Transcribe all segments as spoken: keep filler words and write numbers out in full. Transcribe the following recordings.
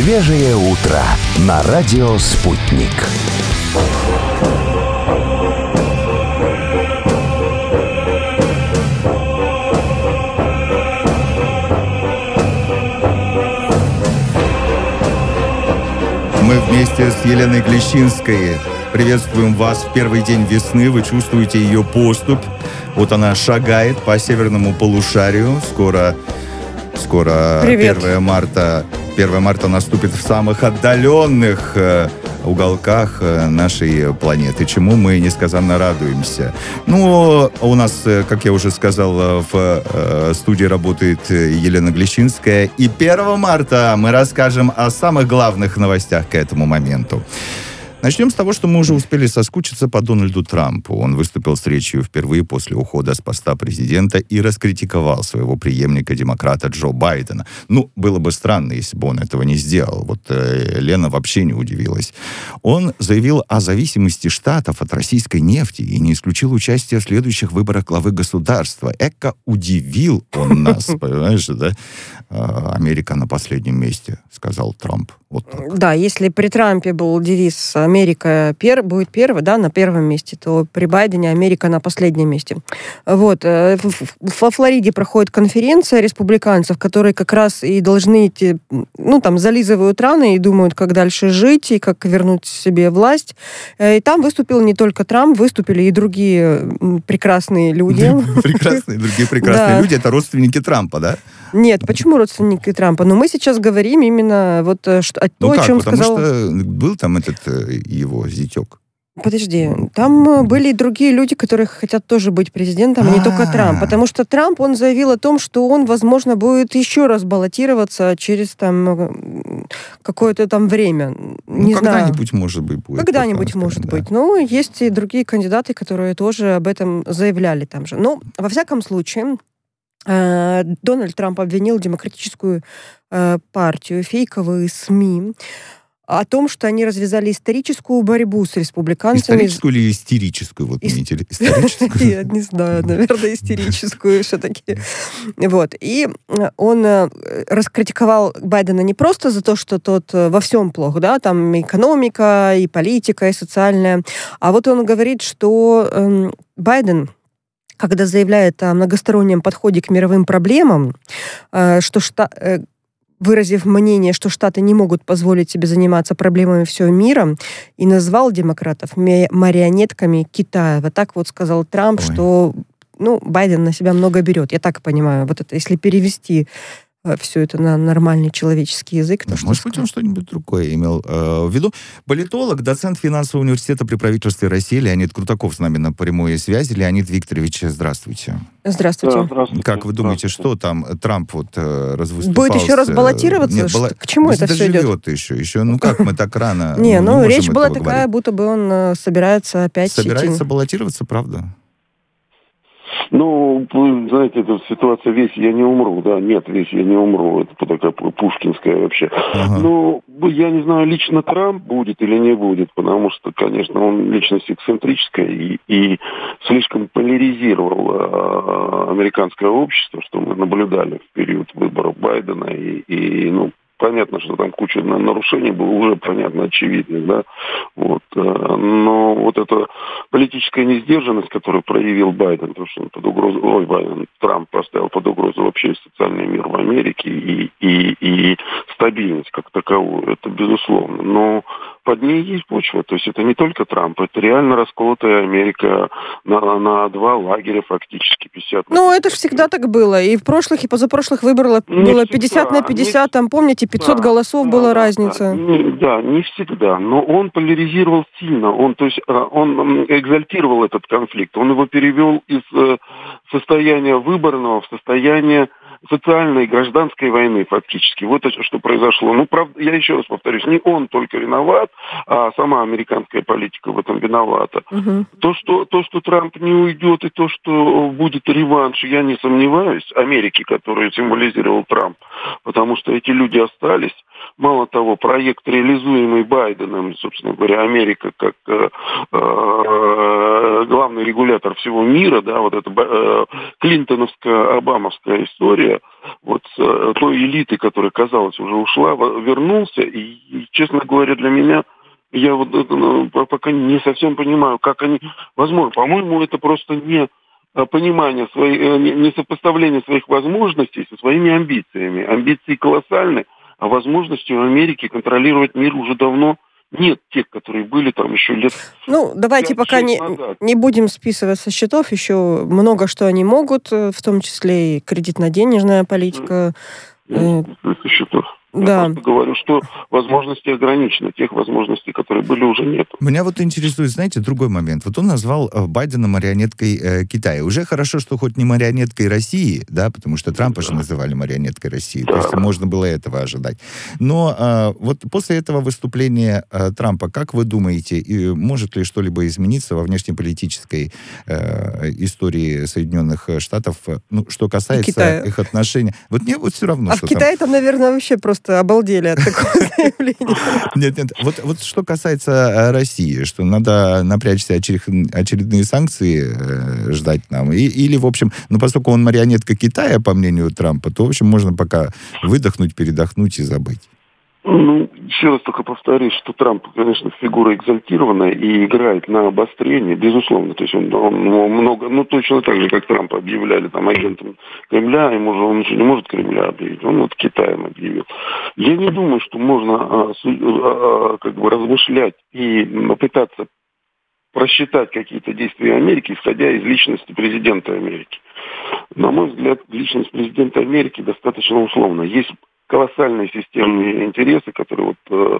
Свежее утро на радио «Спутник». Мы вместе с Еленой Глещинской приветствуем вас в первый день весны. Вы чувствуете ее поступь. Вот она шагает по северному полушарию. Скоро, скоро первое марта. первое марта наступит в самых отдаленных э, уголках э, нашей планеты, чему мы несказанно радуемся. Ну, у нас, э, как я уже сказал, в э, студии работает Елена Глещинская. И первого марта мы расскажем о самых главных новостях к этому моменту. Начнем с того, что мы уже успели соскучиться по Дональду Трампу. Он выступил с речью впервые после ухода с поста президента и раскритиковал своего преемника-демократа Джо Байдена. Ну, было бы странно, если бы он этого не сделал. Вот э, Лена вообще не удивилась. Он заявил о зависимости штатов от российской нефти и не исключил участие в следующих выборах главы государства. Эко удивил он нас, понимаешь, да? Америка на последнем месте, сказал Трамп. Вот так. Да, если при Трампе был девиз «Америка пер... будет первой», да, на первом месте, то при Байдене «Америка на последнем месте». Вот. Во Флориде проходит конференция республиканцев, которые как раз и должны идти, ну, там, зализывают раны и думают, как дальше жить и как вернуть себе власть. И там выступил не только Трамп, выступили и другие прекрасные люди. Прекрасные, другие прекрасные люди. Это родственники Трампа, да? Нет, почему родственники Трампа? Но мы сейчас говорим именно вот что, о ну том, как, о чем потому сказал... что был там этот его зятек. Подожди, там были и другие люди, которые хотят тоже быть президентом, а не только Трамп. Потому что Трамп, он заявил о том, что он, возможно, будет еще раз баллотироваться через там какое-то там время. Не ну, знаю. Когда-нибудь, может быть, будет. Когда-нибудь, может быть. Да. Но есть и другие кандидаты, которые тоже об этом заявляли там же. Но, во всяком случае, Дональд Трамп обвинил демократическую партию, фейковые СМИ, о том, что они развязали историческую борьбу с республиканцами. Историческую или истерическую? Вот Ис... мне историческую? Я не знаю, наверное, истерическую все-таки. Вот. И он раскритиковал Байдена не просто за то, что тот во всем плохо, да, там экономика, и политика, и социальная, а вот он говорит, что Байден, когда заявляет о многостороннем подходе к мировым проблемам, что шта... выразив мнение, что Штаты не могут позволить себе заниматься проблемами всего мира, и назвал демократов марионетками Китая. Вот так вот сказал Трамп, Ой. что ну, Байден на себя много берет. Я так понимаю. Вот это, если перевести все это на нормальный человеческий язык. Да, может быть, он что-нибудь другое имел э, в виду. Политолог, доцент финансового университета при правительстве России Леонид Крутаков с нами на прямой связи. Леонид Викторович, здравствуйте. Здравствуйте. Да, здравствуйте. Как вы думаете, что там Трамп вот э, развыступался? Будет еще раз баллотироваться? Нет, балла... К чему это все идет? Доживет еще. еще. Ну как мы так рано Не, ну речь была такая, говорить. Будто бы он собирается опять Собирается баллотироваться, правда? Ну, вы знаете, эта ситуация «Весь я не умру», да, нет, «Весь я не умру», это такая пушкинская вообще. Ага. Ну, я не знаю, лично Трамп будет или не будет, потому что, конечно, он личность эксцентрическая и, и слишком поляризировал э, американское общество, что мы наблюдали в период выборов Байдена, и, и ну, понятно, что там куча нарушений было, уже понятно, очевидно, да, вот, но вот эта политическая несдержанность, которую проявил Байден, потому что он под угрозу, ой, Байден, Трамп поставил под угрозу вообще социальный мир в Америке и, и, и стабильность как таковую, это безусловно, но под ней есть почва, то есть это не только Трамп, это реально расколотая Америка на, на два лагеря фактически, пятьдесят на пятьдесят. Ну, это же всегда так было, и в прошлых, и позапрошлых выборах было пятьдесят на пятьдесят, не... там, помните, пятьсот да, голосов да, была да, разница. Да, не, да, не всегда, но он поляризировал сильно, он, то есть, он экзальтировал этот конфликт, он его перевел из состояния выборного в состояние социальной и гражданской войны фактически. Вот это что произошло. Ну, правда, я еще раз повторюсь, не он только виноват, а сама американская политика в этом виновата. Угу. То, что, то, что Трамп не уйдет, и то, что будет реванш, я не сомневаюсь, Америки, которую символизировал Трамп, потому что эти люди остались. Мало того, проект, реализуемый Байденом, собственно говоря, Америка как э, э, главный регулятор всего мира, да, вот эта э, клинтоновско-обамовская история, вот э, той элиты, которая, казалось, уже ушла, вернулся, и, и, честно говоря, для меня, я вот это, ну, пока не совсем понимаю, как они, возможно, по-моему, это просто не понимание своих, не сопоставление своих возможностей со своими амбициями. Амбиции колоссальны, а возможности у Америки контролировать мир уже давно нет тех, которые были там еще лет. Ну, давайте пока не, не будем списывать со счетов. Еще много что они могут, в том числе и кредитно-денежная политика. Со счетов. Да. Я просто говорю, что возможности ограничены. Тех возможностей, которые были, уже нет. Меня вот интересует, знаете, другой момент. Вот он назвал Байдена марионеткой э, Китая. Уже хорошо, что хоть не марионеткой России, да, потому что Трампа да. же называли марионеткой России. Да. То есть можно было этого ожидать. Но э, вот после этого выступления э, Трампа, как вы думаете, и может ли что-либо измениться во внешнеполитической э, истории Соединенных Штатов, ну, что касается их отношений? Вот мне вот все равно, а что в Китае там, там наверное, вообще просто обалдели от такого заявления. Нет, нет. Вот, вот что касается России, что надо напрячься очеред... очередные санкции э, ждать нам. И, или, в общем, ну, поскольку он марионетка Китая, по мнению Трампа, то, в общем, можно пока выдохнуть, передохнуть и забыть. Ну, еще раз только повторюсь, что Трамп, конечно, фигура экзальтированная и играет на обострение, безусловно. То есть он, он много, ну, точно так же, как Трампа объявляли там агентом Кремля, ему же он ничего не может Кремля объявить, он вот Китаем объявил. Я не думаю, что можно а, а, как бы размышлять и пытаться просчитать какие-то действия Америки, исходя из личности президента Америки. На мой взгляд, личность президента Америки достаточно условна. Есть колоссальные системные интересы, которые вот, э,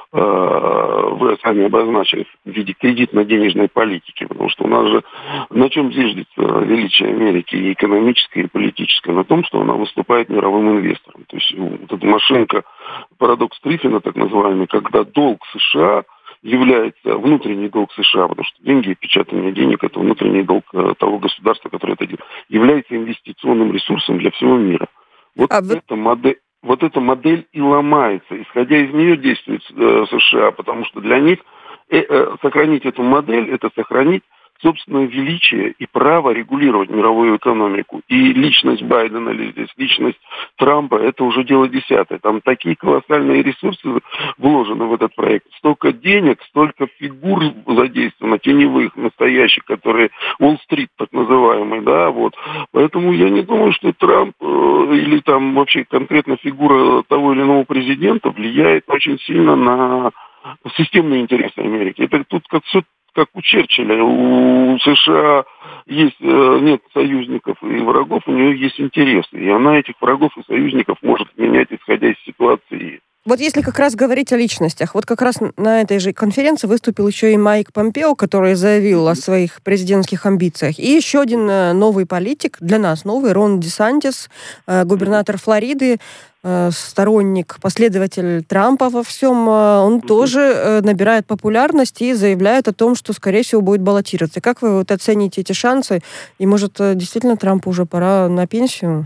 э, вы сами обозначили в виде кредитно-денежной политики, потому что у нас же на чем зиждется величие Америки и экономическое, и политическое? На том, что она выступает мировым инвестором. То есть вот эта машинка, парадокс Триффина, так называемый, когда долг США является внутренний долг США, потому что деньги, печатание денег, это внутренний долг того государства, которое это делает, является инвестиционным ресурсом для всего мира. Вот а эта модель... Вот эта модель и ломается. Исходя из нее действует э, США, потому что для них э, э, сохранить эту модель – это сохранить собственное величие и право регулировать мировую экономику. И личность Байдена или здесь личность Трампа – это уже дело десятое. Там такие колоссальные ресурсы вложены в этот проект. Столько денег, столько фигур задействовано, теневых, настоящих, которые Уолл-стрит так называемый, да, вот. Поэтому я не думаю, что Трамп э, или там вообще конкретно фигура того или иного президента влияет очень сильно на системные интересы Америки. Это тут как все как у Черчилля, у США есть, нет союзников и врагов, у нее есть интересы. И она этих врагов и союзников может менять, исходя из ситуации. Вот если как раз говорить о личностях, вот как раз на этой же конференции выступил еще и Майк Помпео, который заявил о своих президентских амбициях. И еще один новый политик, для нас новый, Рон Десантис, губернатор Флориды, сторонник, последователь Трампа во всем, он mm-hmm. тоже набирает популярность и заявляет о том, что, скорее всего, будет баллотироваться. Как вы вот оцените эти шансы? И, может, действительно Трампу уже пора на пенсию?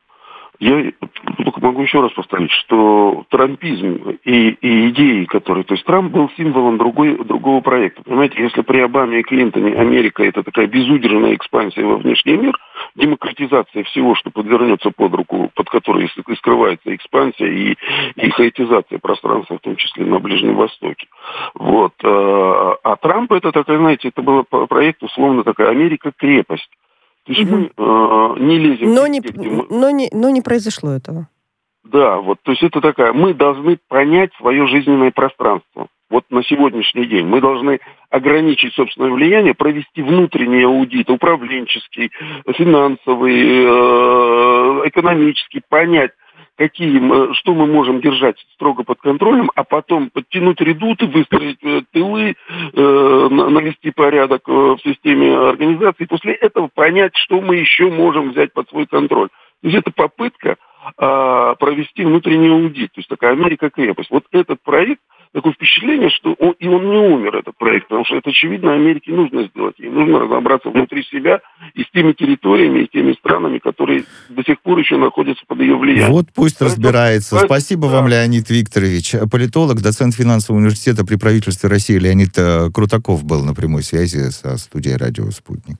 Я только могу еще раз повторить, что трампизм и, и идеи, которые... То есть Трамп был символом другой, другого проекта. Понимаете, если при Обаме и Клинтоне Америка — это такая безудержная экспансия во внешний мир, демократизация всего, что подвернется под руку, под которой и скрывается экспансия и, и хаотизация пространства, в том числе на Ближнем Востоке. Вот. А Трамп — это такая, знаете, это был проект, условно, такая Америка-крепость. То есть угу. мы э, не лезем... Но, везде, не, мы... но, не, но не произошло этого. Да, вот, то есть это такая... Мы должны понять свое жизненное пространство. Вот на сегодняшний день мы должны ограничить собственное влияние, провести внутренний аудит, управленческий, финансовый, э, экономический, понять, какие, что мы можем держать строго под контролем, а потом подтянуть редуты, выстроить тылы, э, навести порядок в системе организации, и после этого понять, что мы еще можем взять под свой контроль. То есть это попытка э, провести внутренний аудит, то есть такая Америка-крепость. Вот этот проект, такое впечатление, что он, и он не умер, этот проект, потому что это, очевидно, Америке нужно сделать. Ей нужно разобраться внутри себя и с теми территориями, и теми странами, которые до сих пор еще находятся под ее влиянием. Вот пусть поэтому, разбирается. Поэтому, Спасибо да. вам, Леонид Викторович. Политолог, доцент финансового университета при правительстве России Леонид Крутаков был на прямой связи со студией «Радио Спутник».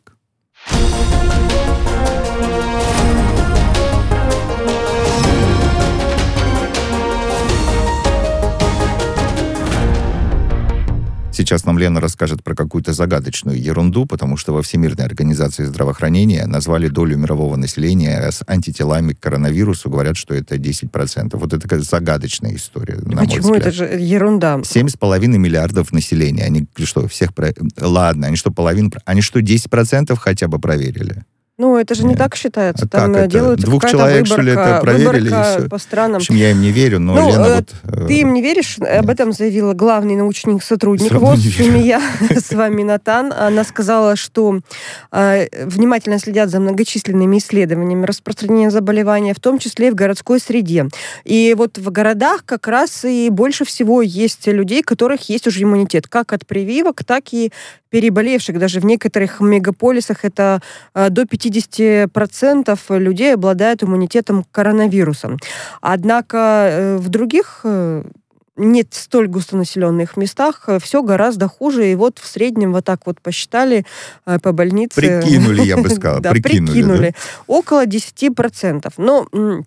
Сейчас нам Лена расскажет про какую-то загадочную ерунду, потому что во Всемирной организации здравоохранения назвали долю мирового населения с антителами к коронавирусу. Говорят, что это десять процентов. Вот это такая загадочная история, на Почему? мой взгляд. Это же ерунда. семь с половиной миллиардов населения. Они что, всех... Про... Ладно, они что, половину... Они что, десять процентов хотя бы проверили? Ну, это же не Нет. так считается. А Там делается Двух какая-то человек, выборка, что ли, это проверили, и все. По странам. В общем, я им не верю, но ну, Лена э, вот... Ты им не веришь? Нет. Об этом заявила главный научный сотрудник ВОЗ Сумия Сваминатан. Она сказала, что э, внимательно следят за многочисленными исследованиями распространения заболевания, в том числе и в городской среде. И вот в городах как раз и больше всего есть людей, у которых есть уже иммунитет, как от прививок, так и переболевших. Даже в некоторых мегаполисах это э, до пятьдесят процентов людей обладают иммунитетом к коронавирусу. Однако э, в других э, нет столь густонаселенных местах все гораздо хуже. И вот в среднем вот так вот посчитали э, по больнице. Прикинули, я бы сказала. Да, прикинули. Около десять процентов. Но...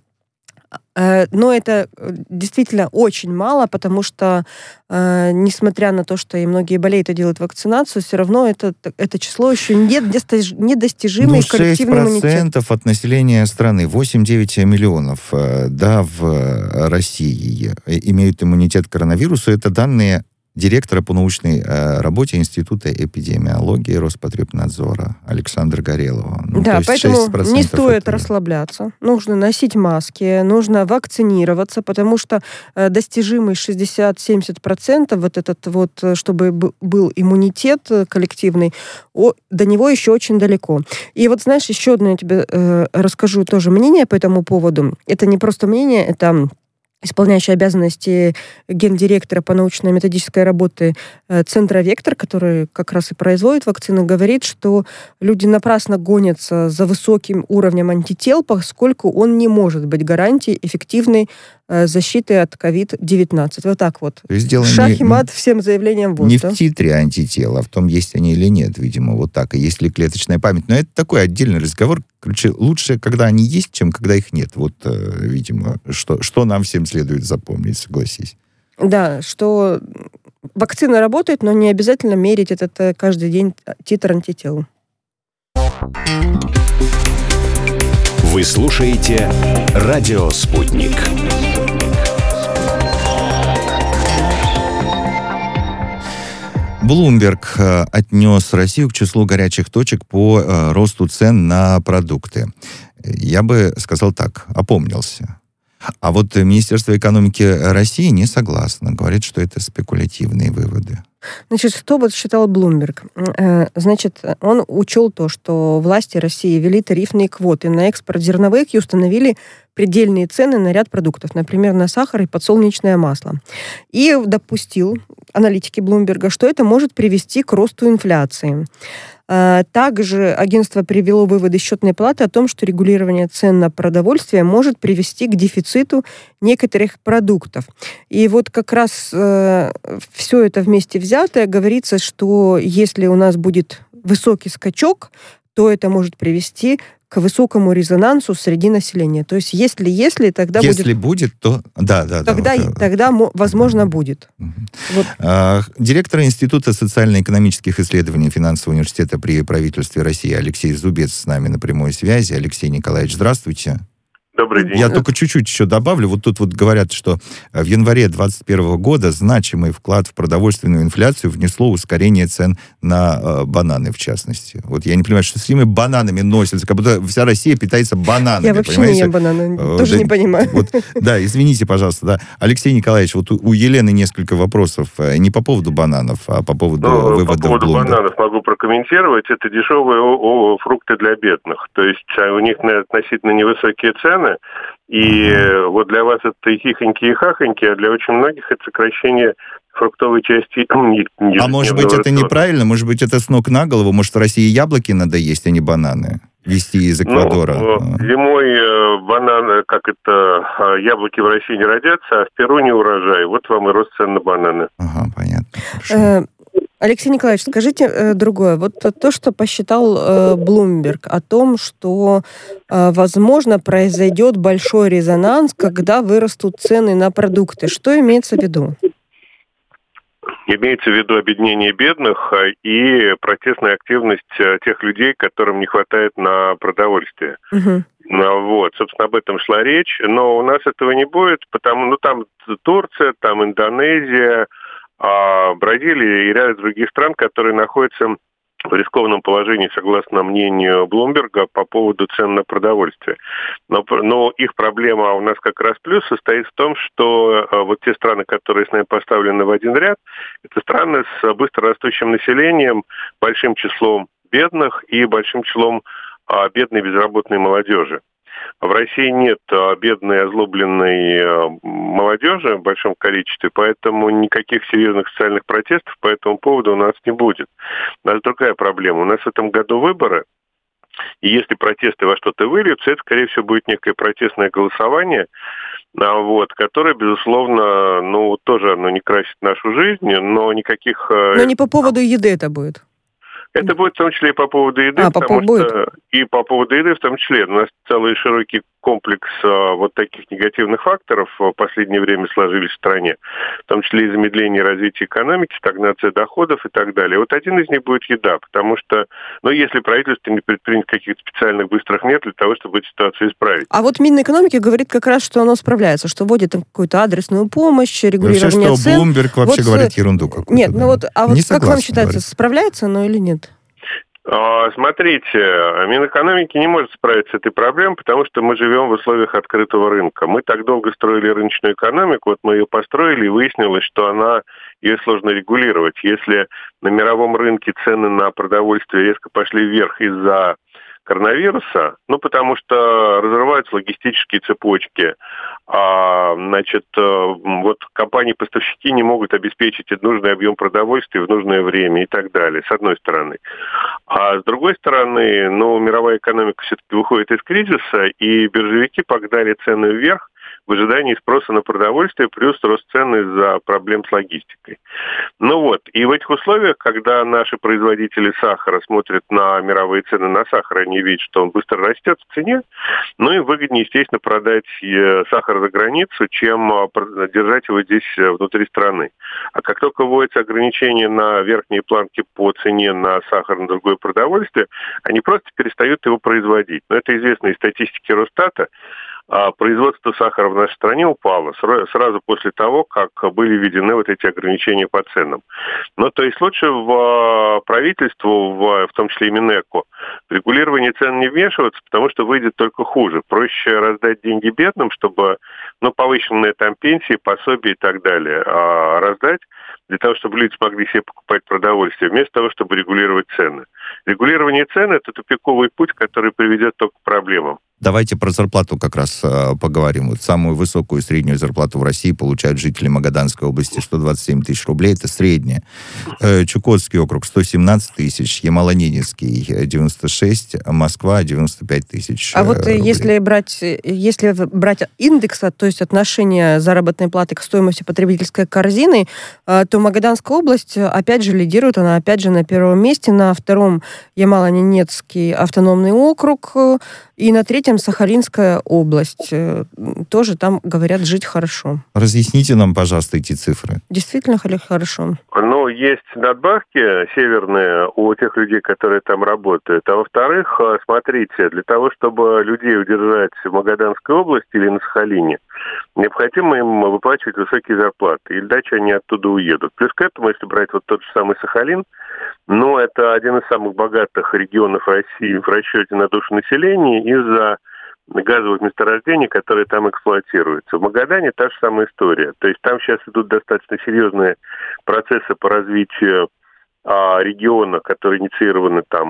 Но это действительно очень мало, потому что, э, несмотря на то, что и многие болеют и делают вакцинацию, все равно это, это число еще недостижимый ну, коллективный иммунитет. шесть процентов от населения страны, восемь-девять миллионов, да, в России имеют иммунитет к коронавирусу. Это данные директора по научной э, работе Института эпидемиологии Роспотребнадзора Александра Горелова. Ну, да, поэтому не стоит это... расслабляться. Нужно носить маски, нужно вакцинироваться, потому что э, достижимый шестьдесят-семьдесят процентов, вот этот вот, чтобы был иммунитет коллективный, о, до него еще очень далеко. И вот, знаешь, еще одно я тебе э, расскажу тоже мнение по этому поводу. Это не просто мнение, это... исполняющий обязанности гендиректора по научно-методической работе Центра «Вектор», который как раз и производит вакцины, говорит, что люди напрасно гонятся за высоким уровнем антител, поскольку он не может быть гарантией эффективной защиты от ковид девятнадцать. Вот так вот. Шах и мат всем заявлениям ВОЗ. Не да? в титре антитела, а в том, есть они или нет, видимо, вот так. И есть ли клеточная память. Но это такой отдельный разговор. Короче, лучше, когда они есть, чем когда их нет. Вот, видимо, что, что нам всем следует запомнить, согласись. Да, что вакцина работает, но не обязательно мерить этот каждый день титр антител. Вы слушаете «Радио Спутник». Bloomberg отнес Россию к числу горячих точек по росту цен на продукты. Я бы сказал так, опомнился. А вот Министерство экономики России не согласно. Говорит, что это спекулятивные выводы. Значит, что вот считал Bloomberg? Значит, он учел то, что власти России ввели тарифные квоты на экспорт зерновых и установили предельные цены на ряд продуктов, например, на сахар и подсолнечное масло. И допустил аналитики Bloomberg, что это может привести к росту инфляции. Также агентство привело выводы счетной палаты о том, что регулирование цен на продовольствие может привести к дефициту некоторых продуктов. И вот как раз э, все это вместе взятое говорится, что если у нас будет высокий скачок, то это может привести к высокому резонансу среди населения. То есть если, если, тогда если будет... Если будет, то... Да, да, тогда, да. Вот, тогда, возможно, будет. Угу. Вот. А, директор Института социально-экономических исследований Финансового университета при правительстве России Алексей Зубец с нами на прямой связи. Алексей Николаевич, здравствуйте. Добрый день. Я только чуть-чуть еще добавлю. Вот тут вот говорят, что в январе двадцать первого года значимый вклад в продовольственную инфляцию внесло ускорение цен на э, бананы, в частности. Вот я не понимаю, что с этими бананами носятся, как будто вся Россия питается бананами. Я вообще понимаете? не ем бананы, э, тоже да, не понимаю. Вот, да, извините, пожалуйста. Да. Алексей Николаевич, вот у, у Елены несколько вопросов не по поводу бананов, а по поводу ну, вывода по поводу Bloomberg. бананов могу прокомментировать. Это дешевые о, о, фрукты для бедных. То есть у них относительно невысокие цены. И uh-huh. вот для вас это хихоньки и хахоньки, а для очень многих это сокращение фруктовой части. А может быть, это неправильно? Может быть, это с ног на голову? Может, в России яблоки надо есть, а не бананы? Везти из Эквадора? Ну, зимой бананы, как это, яблоки в России не родятся, а в Перу не урожай. Вот вам и рост цен на бананы. Ага, понятно. Хорошо. Алексей Николаевич, скажите э, другое. Вот то, что посчитал э, Bloomberg о том, что, э, возможно, произойдет большой резонанс, когда вырастут цены на продукты. Что имеется в виду? Имеется в виду объединение бедных и протестная активность тех людей, которым не хватает на продовольствие. Угу. Вот, собственно, об этом шла речь. Но у нас этого не будет, потому ну там Турция, там Индонезия, Бразилия и ряд других стран, которые находятся в рискованном положении, согласно мнению Блумберга, по поводу цен на продовольствие. Но, но их проблема у нас как раз плюс состоит в том, что вот те страны, которые с нами поставлены в один ряд, это страны с быстрорастущим населением, большим числом бедных и большим числом бедной безработной молодежи. В России нет бедной, озлобленной молодежи в большом количестве, поэтому никаких серьезных социальных протестов по этому поводу у нас не будет. У нас другая проблема. У нас в этом году выборы, и если протесты во что-то выльются, это, скорее всего, будет некое протестное голосование, вот, которое, безусловно, ну, тоже оно не красит нашу жизнь, но никаких... Но не по поводу еды это будет. Это будет в том числе и по поводу еды, а, потому по что будет. и по поводу еды в том числе. У нас целый широкий комплекс а, вот таких негативных факторов в последнее время сложились в стране, в том числе и замедление развития экономики, стагнация доходов и так далее. Вот один из них будет еда, потому что, ну, если правительство не предпринят каких-то специальных быстрых мер для того, чтобы эту ситуацию исправить. А вот Минэкономики говорит как раз, что оно справляется, что вводит какую-то адресную помощь, регулирование вообще, цен. Что Блумберг вообще вот, говорит ерунду какую-то. Нет, да. ну вот, а вот не как вам считается, говорит. справляется оно или нет? Смотрите, Минэкономики не может справиться с этой проблемой, потому что мы живем в условиях открытого рынка. Мы так долго строили рыночную экономику, вот мы ее построили, и выяснилось, что она, ее сложно регулировать. Если на мировом рынке цены на продовольствие резко пошли вверх из-за коронавируса, ну, потому что разрываются логистические цепочки, а, значит, вот компании-поставщики не могут обеспечить нужный объем продовольствия в нужное время и так далее, с одной стороны. А с другой стороны, ну, мировая экономика все-таки выходит из кризиса, и биржевики погнали цены вверх в ожидании спроса на продовольствие, плюс рост цен из-за проблем с логистикой. Ну вот, и в этих условиях, когда наши производители сахара смотрят на мировые цены на сахар, они видят, что он быстро растет в цене, ну и выгоднее, естественно, продать сахар за границу, чем держать его здесь внутри страны. А как только вводятся ограничения на верхние планки по цене на сахар, на другое продовольствие, они просто перестают его производить. Но это известно из статистики Росстата. Производство сахара в нашей стране упало сразу после того, как были введены вот эти ограничения по ценам. Ну, то есть лучше в правительству, в, в том числе и Минэко, в регулирование цен не вмешиваться, потому что выйдет только хуже. Проще раздать деньги бедным, чтобы, ну, повышенные там пенсии, пособия и так далее, а раздать для того, чтобы люди смогли себе покупать продовольствие, вместо того, чтобы регулировать цены. Регулирование цен – это тупиковый путь, который приведет только к проблемам. Давайте про зарплату как раз э, поговорим. Вот самую высокую среднюю зарплату в России получают жители Магаданской области сто двадцать семь тысяч рублей. Это средняя. Э, Чукотский округ сто семнадцать тысяч, Ямало-Ненецкий девяносто шесть, Москва девяносто пять тысяч. А вот рублей. если брать, если брать индекс, то есть отношение заработной платы к стоимости потребительской корзины, э, то Магаданская область опять же лидирует, она опять же на первом месте, на втором Ямало-Ненецкий автономный округ, и на третьем Сахалинская область. Тоже там, говорят, жить хорошо. Разъясните нам, пожалуйста, эти цифры. Действительно хорошо? Ну, есть надбавки северные у тех людей, которые там работают. А во-вторых, смотрите, для того, чтобы людей удержать в Магаданской области или на Сахалине, необходимо им выплачивать высокие зарплаты. Иначе они оттуда уедут. Плюс к этому, если брать вот тот же самый Сахалин, ну, это один из самых богатых регионов России в расчете на душу населения из-за газовых месторождений, которые там эксплуатируются. В Магадане та же самая история. То есть там сейчас идут достаточно серьезные процессы по развитию а, региона, которые инициированы там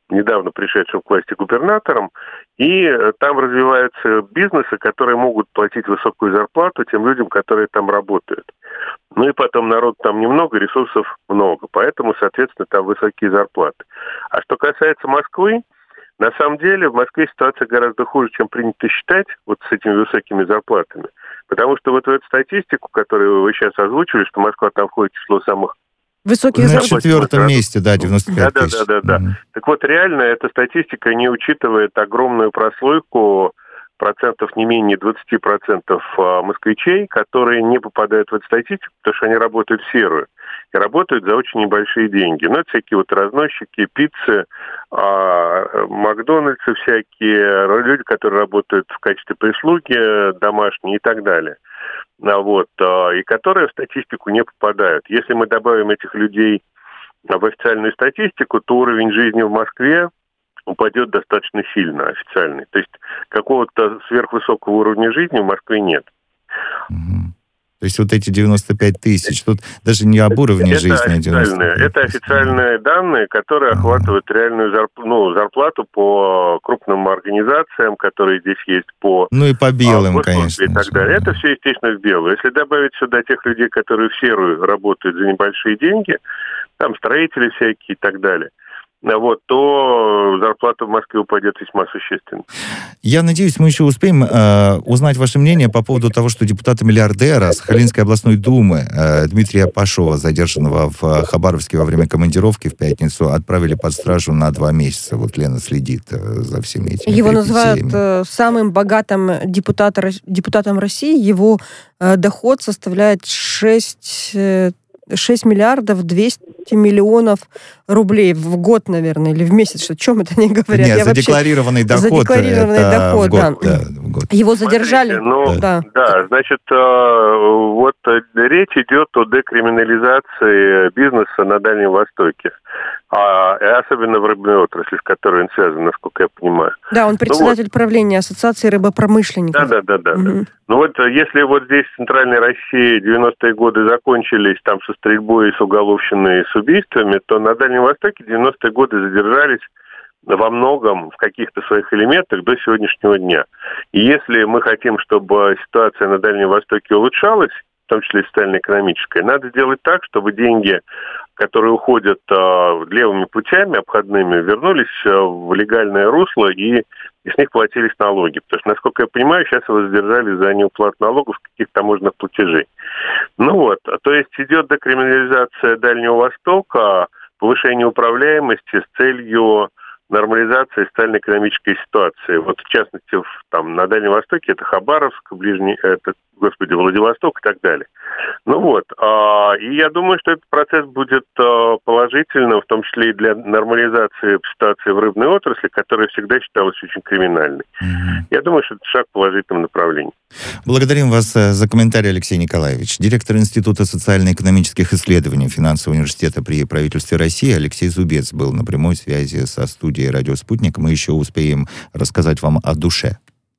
недавно пришедшим к власти губернатором, и там развиваются бизнесы, которые могут платить высокую зарплату тем людям, которые там работают. Ну и потом народ там немного, ресурсов много, поэтому, соответственно, там высокие зарплаты. А что касается Москвы, на самом деле в Москве ситуация гораздо хуже, чем принято считать, вот с этими высокими зарплатами. Потому что вот в эту статистику, которую вы сейчас озвучили, что Москва там входит в число самых высоких на зарплат. четвертом месте, да, девяносто пять да, тысяч. Да, да, да, да. Mm-hmm. Так вот, реально эта статистика не учитывает огромную прослойку, процентов не менее двадцать процентов москвичей, которые не попадают в эту статистику, потому что они работают в серую. И работают за очень небольшие деньги. Ну, это всякие вот разносчики, пиццы, а, Макдональдсы всякие, люди, которые работают в качестве прислуги домашней и так далее. А, вот, а, и которые в статистику не попадают. Если мы добавим этих людей в официальную статистику, то уровень жизни в Москве упадет достаточно сильно, официальный. То есть какого-то сверхвысокого уровня жизни в Москве нет. Угу. То есть вот эти девяносто пять тысяч, тут даже не об уровне это жизни. Официальные, это официальные данные, которые ага. охватывают реальную зарп- ну, зарплату по крупным организациям, которые здесь есть, по... Ну и по белым, а, конечно. И так далее. Это все, естественно, в белую. Если добавить сюда тех людей, которые в серую работают за небольшие деньги, там строители всякие и так далее, вот, то зарплата в Москве упадет весьма существенно. Я надеюсь, мы еще успеем э, узнать ваше мнение по поводу того, что депутата-миллиардера Сахалинской областной думы э, Дмитрия Пашова, задержанного в Хабаровске во время командировки в пятницу, отправили под стражу на два месяца. Вот Лена следит э, за всеми этими Его называют э, самым богатым депутата, депутатом России. Его э, доход составляет шесть... Э, шесть миллиардов двести миллионов рублей в год, наверное, или в месяц. Что, о чем это они говорят? Нет, Я задекларированный вообще... доход. Задекларированный это доход, в год, да. да, в год. Его задержали. Смотрите, ну, да. да, значит, вот речь идет о декриминализации бизнеса на Дальнем Востоке. А, особенно в рыбной отрасли, с которой он связан, насколько я понимаю. Да, он председатель ну, вот. правления Ассоциации рыбопромышленников. Да, да, да, да. Угу. Ну вот, если вот здесь в Центральной России девяностые годы закончились там со стрельбой, с уголовщиной, с убийствами, то на Дальнем Востоке девяностые годы задержались во многом в каких-то своих элементах до сегодняшнего дня. И если мы хотим, чтобы ситуация на Дальнем Востоке улучшалась, в том числе социально-экономическая, надо сделать так, чтобы деньги, которые уходят э, левыми путями обходными, вернулись э, в легальное русло и, и с них платились налоги. Потому что, насколько я понимаю, сейчас его задержали за неуплату налогов каких-то таможенных платежей. Ну вот, то есть идет декриминализация Дальнего Востока, повышение управляемости с целью нормализации социально-экономической ситуации. Вот в частности, в, там, на Дальнем Востоке это Хабаровск, ближний, это, господи, Владивосток и так далее. Ну вот, а, и я думаю, что этот процесс будет а, положительным, в том числе и для нормализации ситуации в рыбной отрасли, которая всегда считалась очень криминальной. Mm-hmm. Я думаю, что это шаг в положительном направлении. Благодарим вас за комментарий, Алексей Николаевич. Директор Института социально-экономических исследований Финансового университета при правительстве России Алексей Зубец был на прямой связи со студией «Радио Спутник». Мы еще успеем рассказать вам о душе.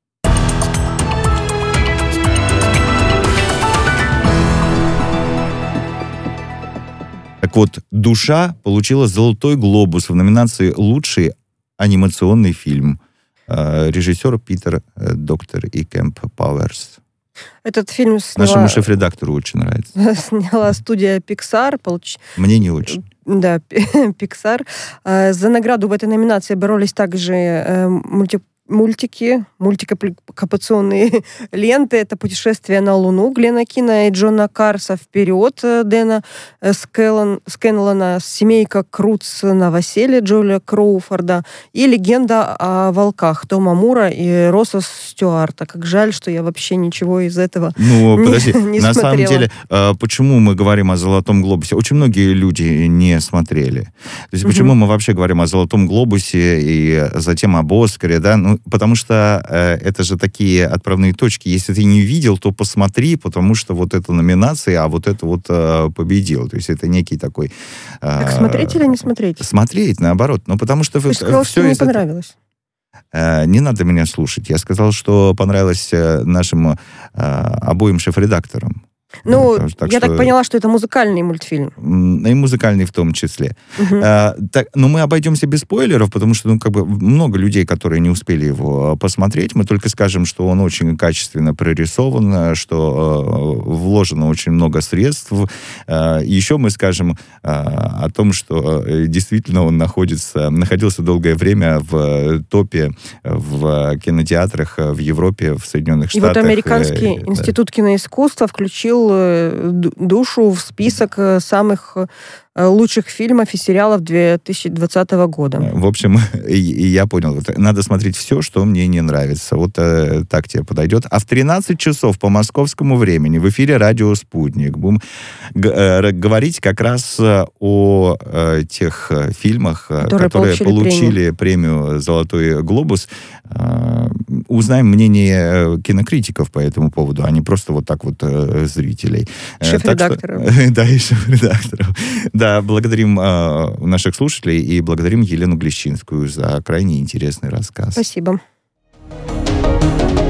Так вот, «Душа» получила «Золотой глобус» в номинации «Лучший анимационный фильм». Режиссер Питер Доктор и Кэмп Пауэрс. Этот фильм сняла... Нашему шеф-редактору очень нравится. Сняла студия Pixar. Получ... Мне не очень. Да, Pixar. За награду в этой номинации боролись также мульти... мультики, мультипликационные ленты. Это «Путешествие на Луну» Глена Кина и Джона Карса, «Вперед» Дэна Скэллон, Скэнлона, «Семейка Крутс новоселье» Джоэля Кроуфорда и «Легенда о волках» Тома Мура и Росса Стюарта. Как жаль, что я вообще ничего из этого ну, не, подожди, не на смотрела. самом деле, почему мы говорим о «Золотом глобусе»? Очень многие люди не смотрели. То есть, почему угу. мы вообще говорим о «Золотом глобусе» и затем об «Оскаре», да? Ну, потому что э, это же такие отправные точки. Если ты не видел, то посмотри, потому что вот эта номинация, а вот это вот э, победил. То есть это некий такой... Э, так смотреть или не смотреть? Смотреть, наоборот. Ну, потому что... Ты сказал, что мне понравилось. Э, не надо меня слушать. Я сказал, что понравилось э, нашим э, обоим шеф-редакторам. Ну, так, так я что... так поняла, что это музыкальный мультфильм. И музыкальный в том числе. Угу. А, так, но мы обойдемся без спойлеров, потому что, ну, как бы много людей, которые не успели его посмотреть. Мы только скажем, что он очень качественно прорисован, что э, вложено очень много средств. Э, еще мы скажем э, о том, что э, действительно он находится, находился долгое время в топе в кинотеатрах в Европе, в Соединенных Штатах. И вот Американский э, институт да. киноискусства включил душу в список самых лучших фильмов и сериалов две тысячи двадцатого года. В общем, и, и я понял, вот, надо смотреть все, что мне не нравится. Вот э, так тебе подойдет. А в тринадцать часов по московскому времени в эфире радио «Спутник» будем г- э, говорить как раз о э, тех фильмах, которые, которые получили, получили премию. премию «Золотой глобус». Э, узнаем мнение кинокритиков по этому поводу, а не просто вот так вот э, зрителей. Шеф-редакторов. Да, и шеф-редакторов. Да, благодарим э, наших слушателей и благодарим Елену Глещинскую за крайне интересный рассказ. Спасибо.